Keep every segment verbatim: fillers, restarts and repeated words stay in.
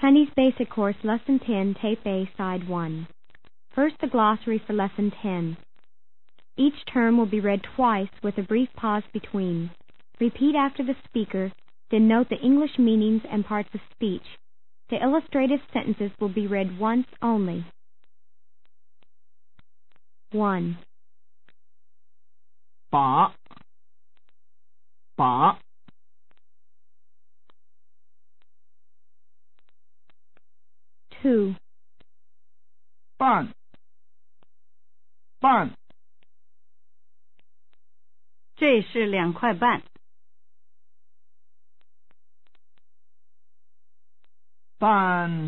Chinese Basic Course, Lesson ten, Tape A, Side one. First, the glossary for Lesson ten. Each term will be read twice with a brief pause between. Repeat after the speaker, then note the English meanings and parts of speech. The illustrative sentences will be read once only. one. 把把 two. 半半这是两块半。 半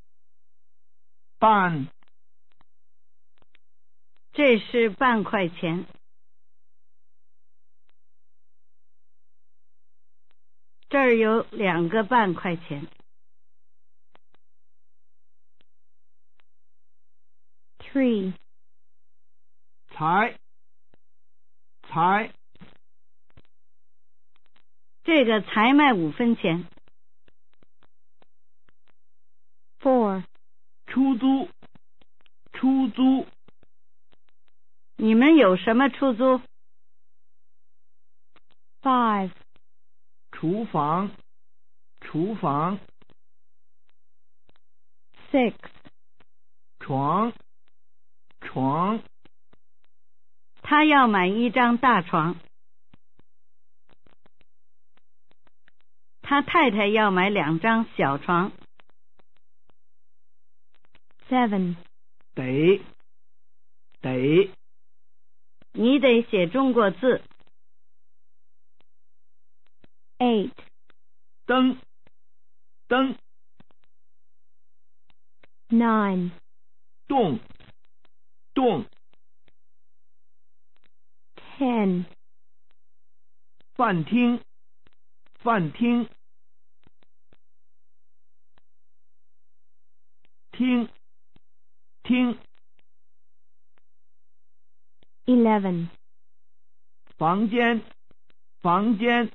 半这是半块钱。这儿有两个半块钱。 three. 才才这个才卖五分钱。 four. 出租出租你们有什么出租？ five. 厨房厨房 six. 床床他要买一张大床。他太太要买两张小床。 seven. 得得你得写中国字。 eight. 灯灯 nine. 动动 ten. 饭厅饭厅厅厅 eleven. 房间房间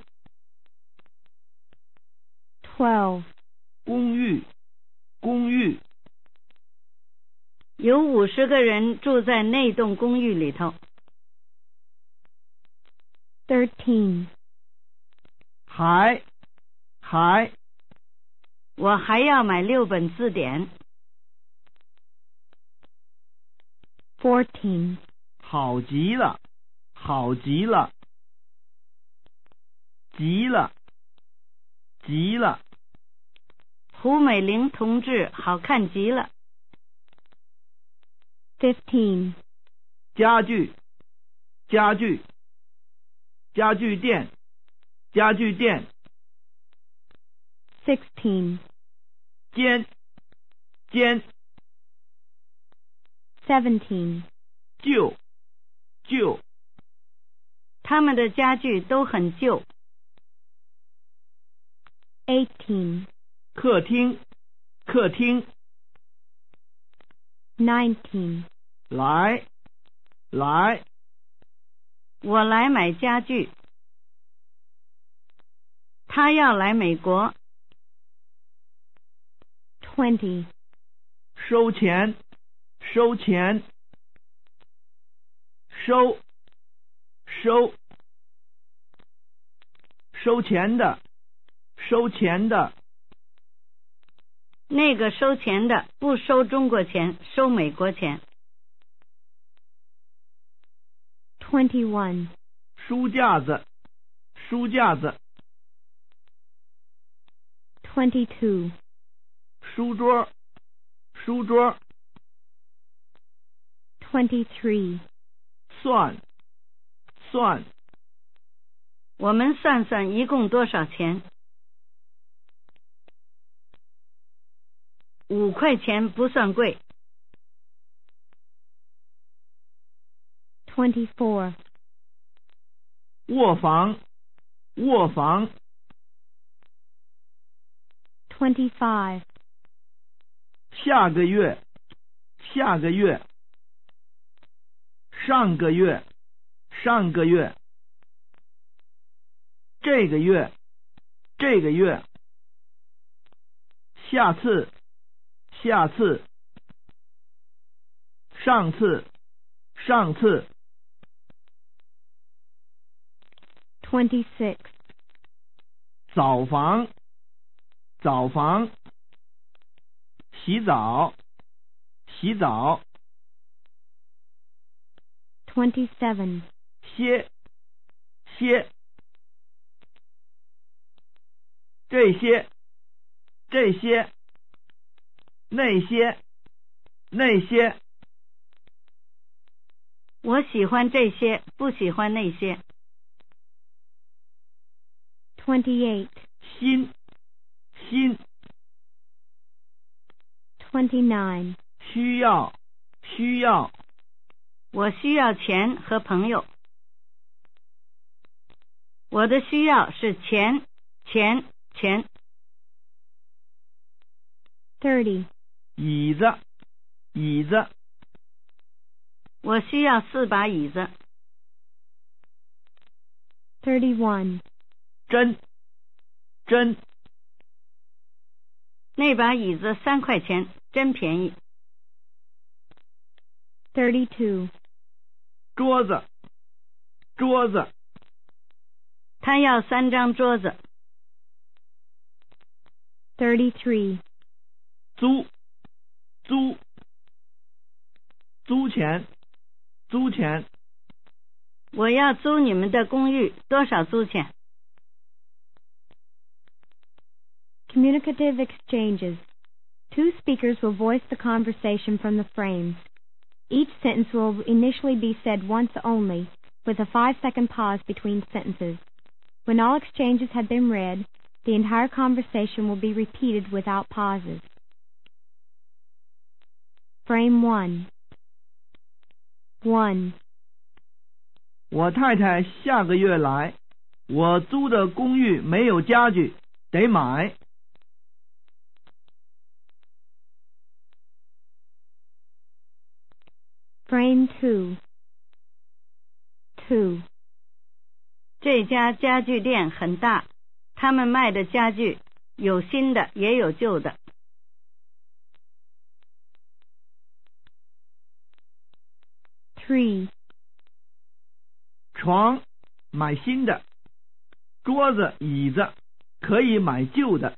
twelve. 公寓公寓有五十个人住在那栋公寓里头。 thirteen. 还还我还要买六本字典。 fourteen. 好极了好极了极了极了胡美玲同志好看极了。 fifteen. 家具家具家具店家具店 sixteen. 间间 seventeen. 旧旧他们的家具都很旧。 eighteen. 客厅客厅 nineteen. 来来我来买家具。他要来美国。 twenty. 收钱收钱收收收钱的收钱的那个收钱的不收中国钱，收美国钱。 twenty-one. 书架子书架子 twenty-two. 书桌书桌 twenty-three. 算算我们算算一共多少钱。五块钱不算贵。 twenty-four. 卧房卧房 twenty-five. 下个月下个月上个月上个月这个月这个月下次，下次，上次，上次。 twenty-six. 澡房，澡房。洗澡，洗澡。 twenty-seven. 歇，歇。这些，这些。那些，那些。 我喜欢这些，不喜欢那些。 twenty-eight. 心，心。 twenty-nine. 需要，需要。 我需要钱和朋友。我的需要是钱，钱，钱。 thirty. 椅子，椅子。 我需要四把椅子。 thirty-one. 针，针。 那把椅子三块钱，真便宜。 thirty-two. 桌子，桌子。 他要三张桌子。 thirty-three. 租，租。租钱，租钱。 我要租你们的公寓，多少租钱？ Communicative exchanges. Two speakers will voice the conversation from the frames. Each sentence will initially be said once only, with a five-second pause between sentences. When all exchanges have been read, the entire conversation will be repeated without pauses. Frame one. one. 我太太下个月来，我租的公寓没有家具，得买。 Frame two. two. 这家家具店很大，他们卖的家具有新的也有旧的。 three. 床买新的，桌子椅子可以买旧的。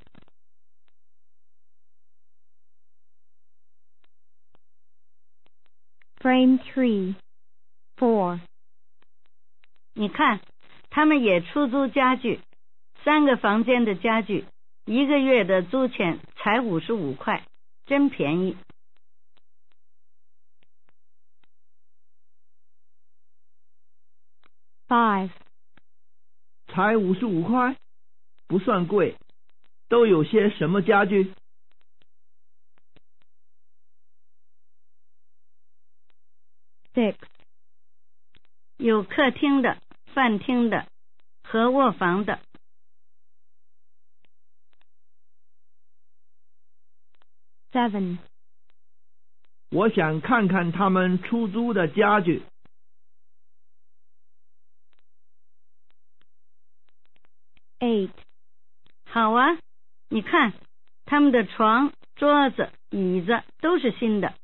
Frame three. four. 你看，他们也出租家具，三个房间的家具，一个月的租钱才五十五块，真便宜。 five. 才五十五块，不算贵。都有些什么家具？ six. 有客厅的、饭厅的和卧房的。 seven. 我想看看他们出租的家具。 eight. 好啊，你看，他们的床、桌子、椅子都是新的。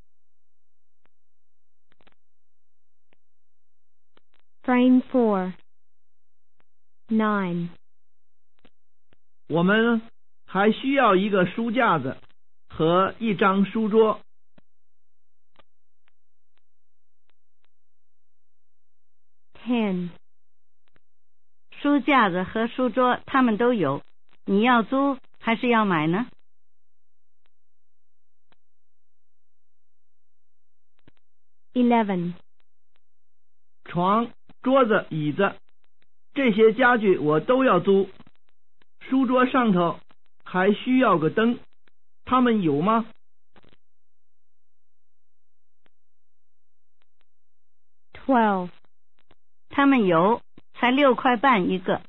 Frame four. nine. 我们还需要一个书架子和一张书桌。 ten. 书架子和书桌他们都有，你要租还是要买呢？ eleven. 床、桌子、椅子，这些家具我都要租。书桌上头还需要个灯，他们有吗？ twelve. 他们有，才六块半一个。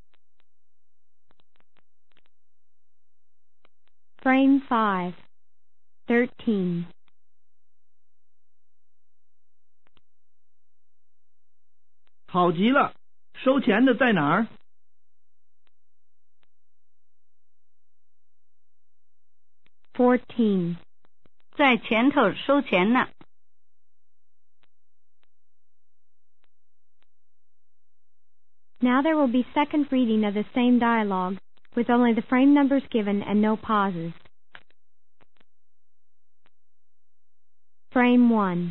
Frame five. thirteen. 好极了，收钱的在哪儿？ Fourteen. 在前头收钱呢。 Now there will be second reading of the same dialogue, with only the frame numbers given and no pauses. Frame one.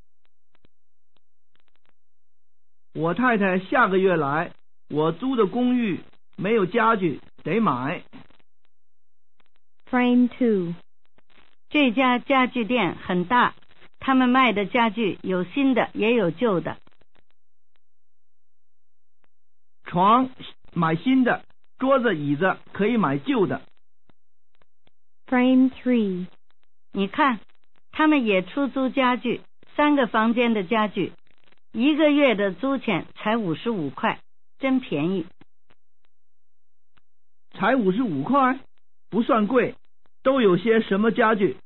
我太太下个月来，我租的公寓没有家具，得买。 Frame two. 这家家具店很大，他们卖的家具有新的也有旧的。 床买新的，桌子椅子可以买旧的。 Frame three. 你看，他们也出租家具，三个房间的家具，一个月的租钱才五十五块，真便宜。 才五十五块，不算贵。都有些什么家具？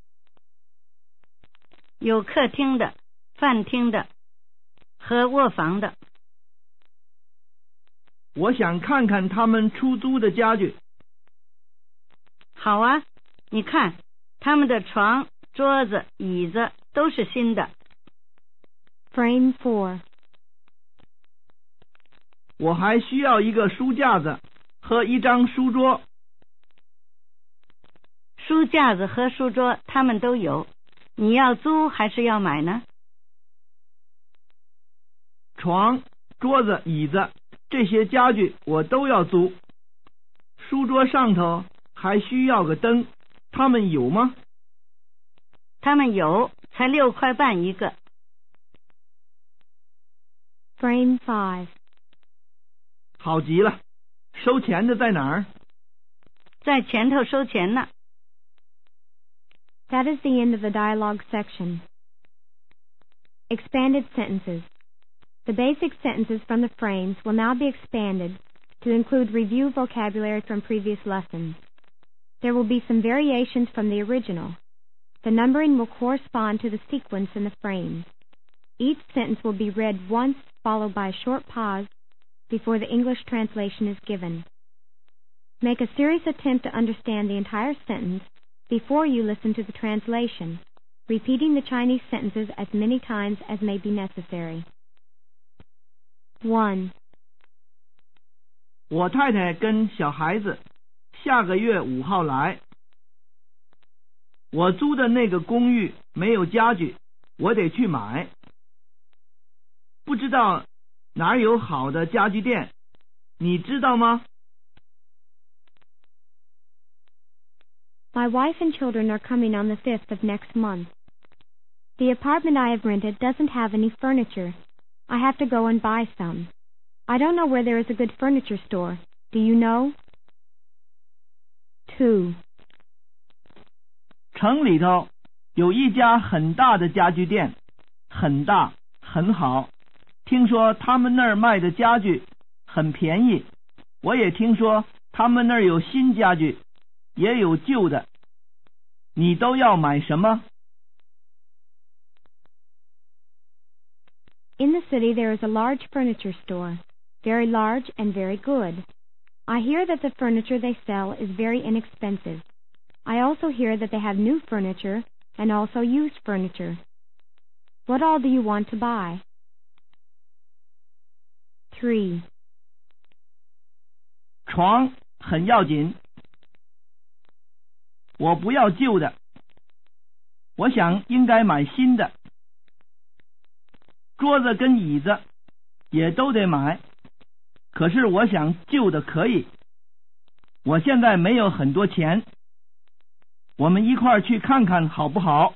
有客厅的、饭厅的和卧房的。 我想看看他们出租的家具。 好啊，你看，他们的床、桌子、椅子都是新的。 Frame four. 我还需要一个书架子和一张书桌。 书架子和书桌他们都有，你要租还是要买呢？ 床、桌子、椅子这些家具我都要租。书桌上头还需要个灯，他们有吗？ 他们有，才六块半一个。 Frame five. 好极了，收钱的在哪儿？ 在前头收钱呢。 That is the end of the dialogue section. Expanded sentences. The basic sentences from the frames will now be expanded to include review vocabulary from previous lessons. There will be some variations from the original. The numbering will correspond to the sequence in the frames. Each sentence will be read once, followed by a short pause before the English translation is given. Make a serious attempt to understand the entire sentence before you listen to the translation, repeating the Chinese sentences as many times as may be necessary. One. 我太太跟小孩子下个月五号来。我租的那个公寓没有家具，我得去买。不知道哪儿有好的家具店，你知道吗？ My wife and children are coming on the fifth of next month. The apartment I have rented doesn't have any furniture. I have to go and buy some. I don't know where there is a good furniture store. Do you know? Two. 城里头有一家很大的家具店，很大，很好。听说他们那儿卖的家具很便宜。我也听说他们那儿有新家具，也有旧的。你都要买什么？ In the city there is a large furniture store, very large and very good. I hear that the furniture they sell is very inexpensive. I also hear that they have new furniture and also used furniture. What all do you want to buy? Three. 床很要紧，我不要旧的，我想应该买新的。桌子跟椅子也都得买，可是我想旧的可以。我现在没有很多钱，我们一块儿去看看好不好？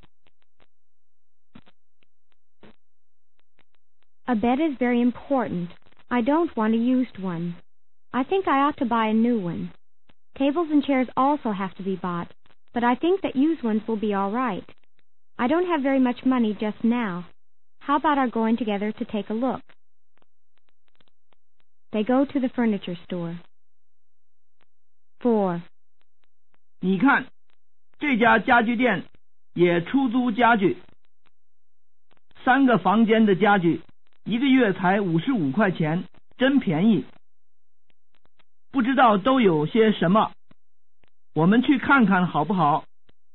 A bed is very important. I don't want a used one. I think I ought to buy a new one. Tables and chairs also have to be bought, but I think that used ones will be all right. I don't have very much money just now. How about our going together to take a look? They go to the furniture store. Four. 你看，这家家具店也出租家具，三个房间的家具，一个月才五十五块钱，真便宜。不知道都有些什么，我们去看看好不好？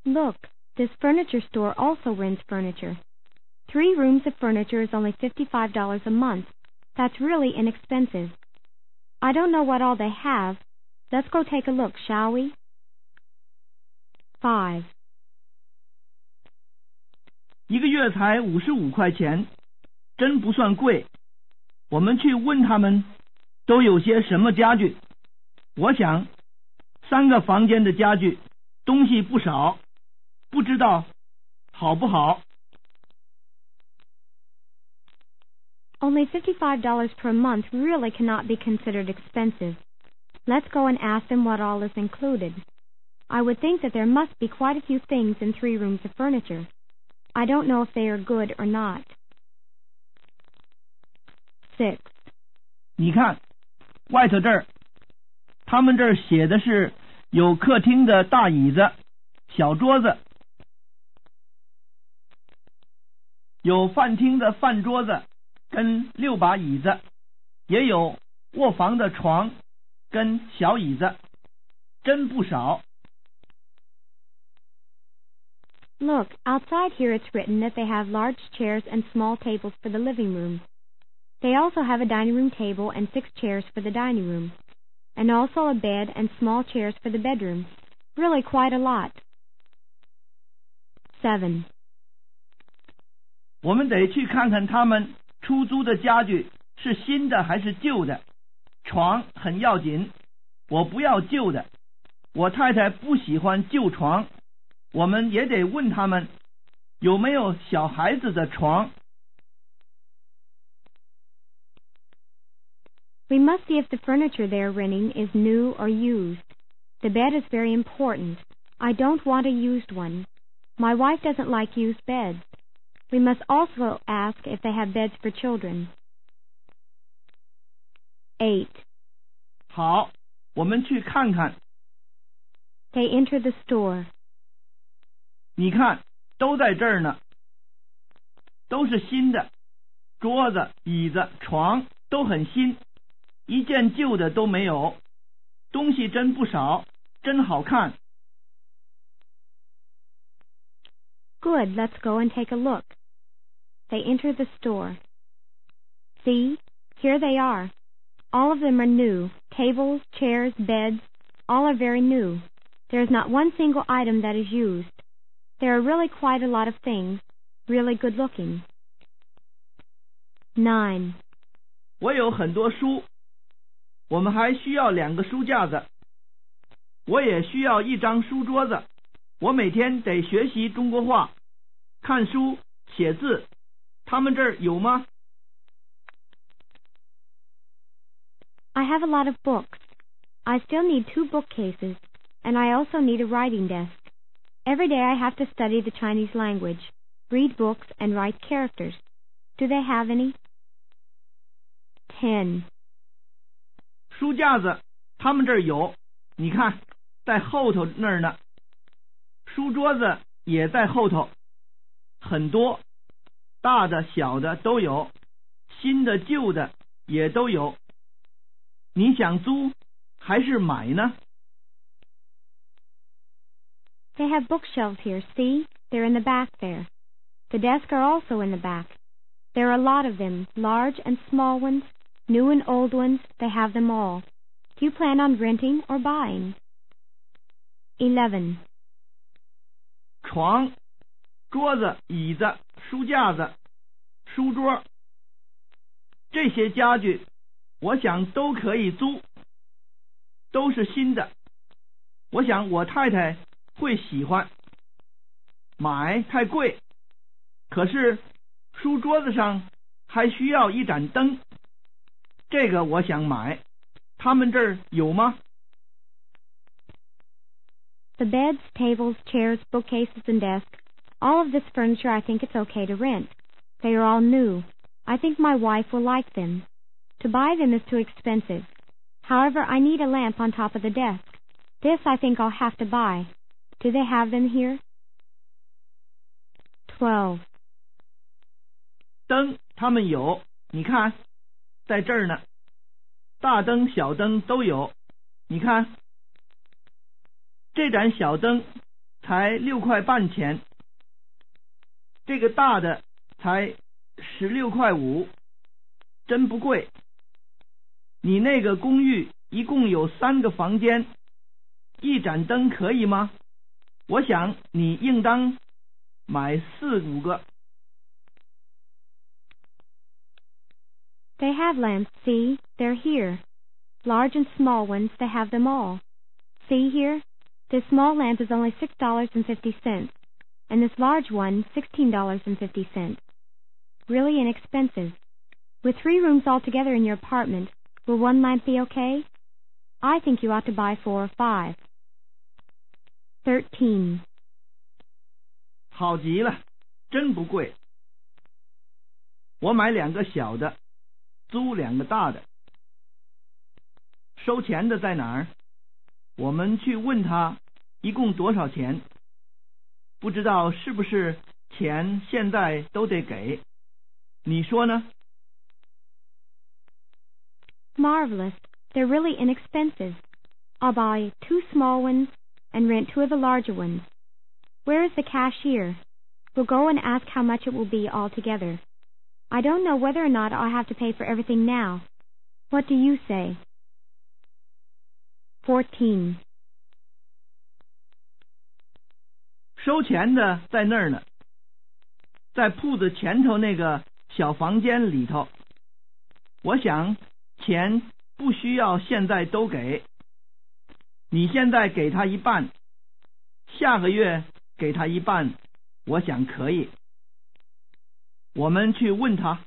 Look, this furniture store also rents furniture. Three rooms of furniture is only fifty-five dollars a month. That's really inexpensive. I don't know what all they have. Let's go take a look, shall we? Five. 一个月才五十五块钱，真不算贵。我们去问他们都有些什么家具。我想三个房间的家具东西不少，不知道好不好。 Only fifty-five dollars per month really cannot be considered expensive. Let's go and ask them what all is included. I would think that there must be quite a few things in three rooms of furniture. I don't know if they are good or not. Six. 你看，外头这儿，他们这儿写的是有客厅的大椅子、小桌子，有饭厅的饭桌子跟六把椅子，也有卧房的床跟小椅子，真不少。 Look, outside here it's written that they have large chairs and small tables for the living room. They also have a dining room table and six chairs for the dining room, and also a bed and small chairs for the bedroom. Really quite a lot. Seven. 我们得去看看他们出租的家具是新的还是旧的。床很要紧，我不要旧的。我太太不喜欢旧床。我们也得问他们有没有小孩子的床。 We must see if the furniture they are renting is new or used. The bed is very important. I don't want a used one. My wife doesn't like used beds. We must also ask if they have beds for children. Eight. 好，我们去看看。 They enter the store. 你看，都在这儿呢，都是新的，桌子、椅子、床都很新，一件旧的都没有，东西真不少，真好看。 Good, let's go and take a look. They enter the store. See, here they are. All of them are new. Tables, chairs, beds, all are very new. There is not one single item that is used. There are really quite a lot of things, really good looking. Nine. 我有很多书，我们还需要两个书架子，我也需要一张书桌子。我每天得学习中国话，看书、写字，他们这儿有吗？ I have a lot of books. I still need two bookcases, and I also need a writing desk. Every day I have to study the Chinese language, read books, and write characters. Do they have any? Ten. 书架子，他们这儿有，你看，在后头那儿呢。书桌子也在后头，很多，大的、小的都有，新的、旧的也都有。你想租还是买呢？ They have bookshelves here, see? They're in the back there. The desks are also in the back. There are a lot of them, large and small ones, new and old ones, they have them all. Do you plan on renting or buying? Eleven. 床、桌子、椅子、书架子、书桌，这些家具，我想都可以租，都是新的。我想我太太会喜欢。买太贵，可是书桌子上还需要一盏灯，这个我想买，他们这儿有吗？ The beds, tables, chairs, bookcases, and desks, all of this furniture I think it's okay to rent. They are all new. I think my wife will like them. To buy them is too expensive. However, I need a lamp on top of the desk. This I think I'll have to buy. Do they have them here? Twelve. 灯他们有，你看，在这儿呢，大灯、小灯都有，你看。这盏小灯才六块半钱，这个大的才十六块五，真不贵。你那个公寓一共有三个房间，一盏灯可以吗？我想你应当买四五个。 They have lamps, see, they're here. Large and small ones, they have them all. See here, this small lamp is only six dollars and fifty cents, and this large one, sixteen dollars and fifty cents. Really inexpensive. With three rooms altogether in your apartment, will one lamp be okay? I think you ought to buy four or five. Thirteen. 好极了，真不贵。我买两个小的，租两个大的。收钱的在哪儿？我们去问他一共多少钱。不知道是不是钱现在都得给？你说呢？ Marvelous. They're really inexpensive. I'll buy two small ones and rent two of the larger ones. Where is the cashier? We'll go and ask how much it will be altogether. I don't know whether or not I'll have to pay for everything now. What do you say? Fourteen. 收钱的在那儿呢，在铺子前头那个小房间里头。我想钱不需要现在都给，你现在给他一半，下个月给他一半，我想可以。我们去问他。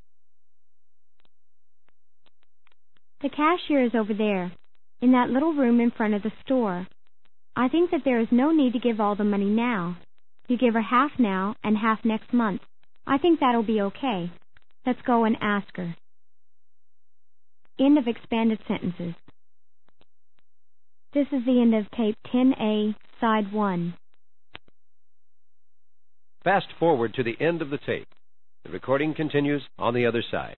The cashier is over there, in that little room in front of the store. I think that there is no need to give all the money now. You give her half now and half next month. I think that'll be okay. Let's go and ask her. End of expanded sentences. This is the end of tape ten A, side one. Fast forward to the end of the tape. The recording continues on the other side.